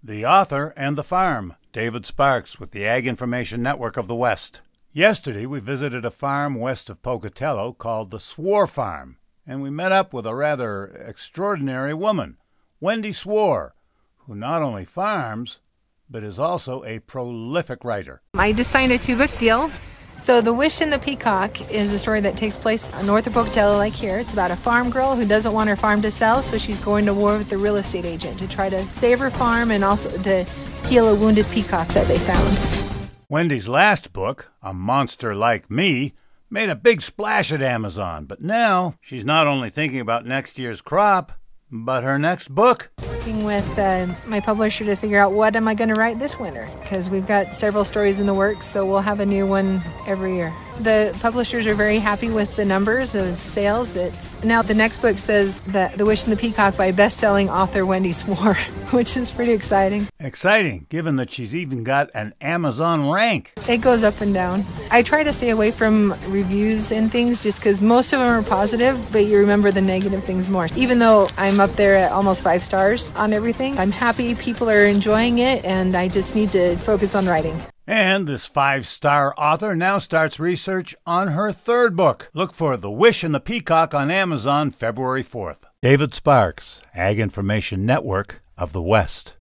The Author and the Farm, David Sparks with the Ag Information Network of the West. Yesterday we visited a farm west of Pocatello called the Swore Farm, and we met up with a rather extraordinary woman, Wendy Swore, who not only farms, but is also a prolific writer. I just signed a 2-book deal. So The Wish and the Peacock is a story that takes place north of Pocatello, like here. It's about a farm girl who doesn't want her farm to sell, so she's going to war with the real estate agent to try to save her farm and also to heal a wounded peacock that they found. Wendy's last book, A Monster Like Me, made a big splash at Amazon, but now she's not only thinking about next year's crop, but her next book. Working with my publisher to figure out what am I going to write this winter, because we've got several stories in the works, so we'll have a new one every year. The publishers are very happy with the numbers of sales. Now the next book says The Wish and the Peacock by best-selling author Wendy Swore, which is pretty exciting. Exciting, given that she's even got an Amazon rank. It goes up and down. I try to stay away from reviews and things just because most of them are positive, but you remember the negative things more. Even though I'm up there at almost 5 stars on everything, I'm happy people are enjoying it, and I just need to focus on writing. And this 5-star author now starts research on her 3rd book. Look for The Wish and the Peacock on Amazon February 4th. David Sparks, Ag Information Network of the West.